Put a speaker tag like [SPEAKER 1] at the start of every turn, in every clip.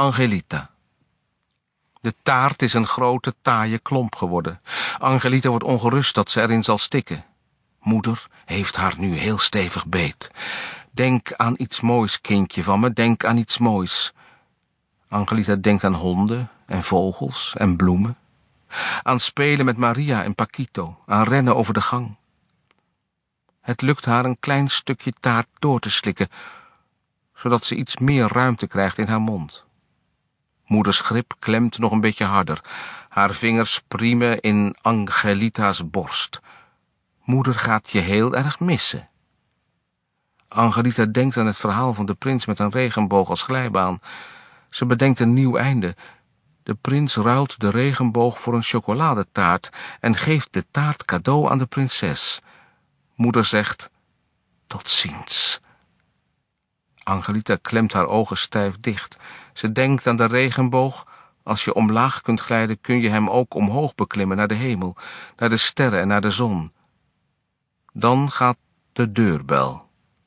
[SPEAKER 1] Angelita. De taart is een grote, taaie klomp geworden. Angelita wordt ongerust dat ze erin zal stikken. Moeder heeft haar nu heel stevig beet. Denk aan iets moois, kindje van me, denk aan iets moois. Angelita denkt aan honden en vogels en bloemen. Aan spelen met Maria en Paquito, aan rennen over de gang. Het lukt haar een klein stukje taart door te slikken, zodat ze iets meer ruimte krijgt in haar mond. Moeders grip klemt nog een beetje harder. Haar vingers priemen in Angelita's borst. Moeder gaat je heel erg missen. Angelita denkt aan het verhaal van de prins met een regenboog als glijbaan. Ze bedenkt een nieuw einde. De prins ruilt de regenboog voor een chocoladetaart en geeft de taart cadeau aan de prinses. Moeder zegt, tot ziens. Angelita klemt haar ogen stijf dicht. Ze denkt aan de regenboog. Als je omlaag kunt glijden, kun je hem ook omhoog beklimmen naar de hemel, naar de sterren en naar de zon. Dan gaat de deurbel.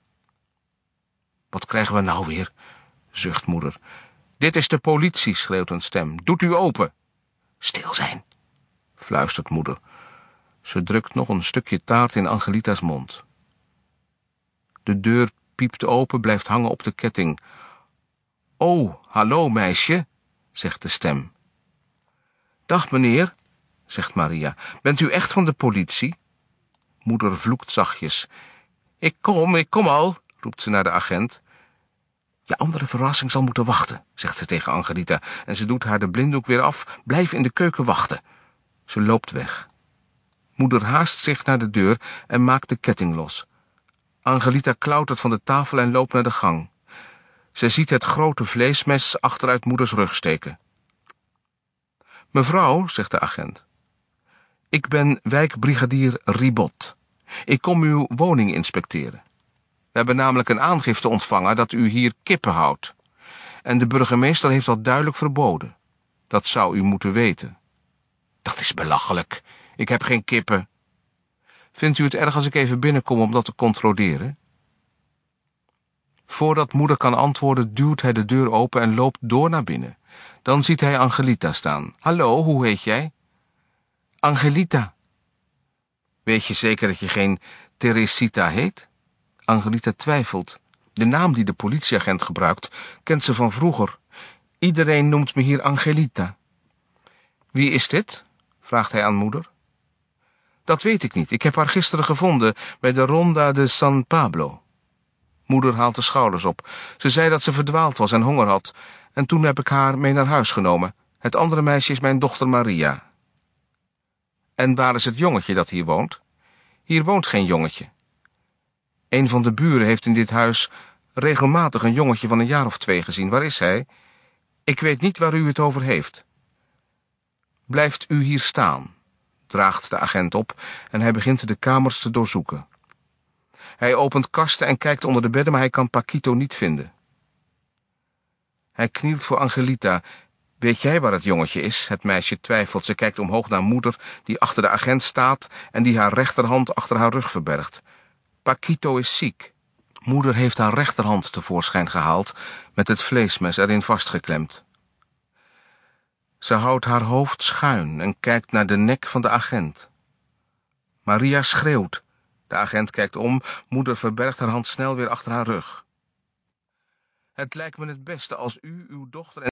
[SPEAKER 1] Wat krijgen we nou weer? Zucht moeder. Dit is de politie, schreeuwt een stem. Doet u open. Stil zijn, fluistert moeder. Ze drukt nog een stukje taart in Angelita's mond. De deur piept open, blijft hangen op de ketting. Oh, hallo meisje, zegt de stem. Dag meneer, zegt Maria. Bent u echt van de politie? Moeder vloekt zachtjes. Ik kom al, roept ze naar de agent. Je andere verrassing zal moeten wachten, zegt ze tegen Angelita, en ze doet haar de blinddoek weer af. Blijf in de keuken wachten. Ze loopt weg. Moeder haast zich naar de deur en maakt de ketting los. Angelita klautert van de tafel en loopt naar de gang. Ze ziet het grote vleesmes achteruit moeders rug steken. Mevrouw, zegt de agent. Ik ben wijkbrigadier Ribot. Ik kom uw woning inspecteren. We hebben namelijk een aangifte ontvangen dat u hier kippen houdt. En de burgemeester heeft dat duidelijk verboden. Dat zou u moeten weten. Dat is belachelijk. Ik heb geen kippen. Vindt u het erg als ik even binnenkom om dat te controleren? Voordat moeder kan antwoorden, duwt hij de deur open en loopt door naar binnen. Dan ziet hij Angelita staan. Hallo, hoe heet jij? Angelita. Weet je zeker dat je geen Teresita heet? Angelita twijfelt. De naam die de politieagent gebruikt, kent ze van vroeger. Iedereen noemt me hier Angelita. Wie is dit? Vraagt hij aan moeder. Dat weet ik niet. Ik heb haar gisteren gevonden bij de Ronda de San Pablo. Moeder haalt de schouders op. Ze zei dat ze verdwaald was en honger had. En toen heb ik haar mee naar huis genomen. Het andere meisje is mijn dochter Maria. En waar is het jongetje dat hier woont? Hier woont geen jongetje. Een van de buren heeft in dit huis regelmatig een jongetje van een jaar of 2 gezien. Waar is hij? Ik weet niet waar u het over heeft. Blijft u hier staan, draagt de agent op en hij begint de kamers te doorzoeken. Hij opent kasten en kijkt onder de bedden, maar hij kan Paquito niet vinden. Hij knielt voor Angelita. Weet jij waar het jongetje is? Het meisje twijfelt. Ze kijkt omhoog naar moeder, die achter de agent staat en die haar rechterhand achter haar rug verbergt. Paquito is ziek. Moeder heeft haar rechterhand tevoorschijn gehaald, met het vleesmes erin vastgeklemd. Ze houdt haar hoofd schuin en kijkt naar de nek van de agent. Maria schreeuwt. De agent kijkt om, moeder verbergt haar hand snel weer achter haar rug. Het lijkt me het beste als u uw dochter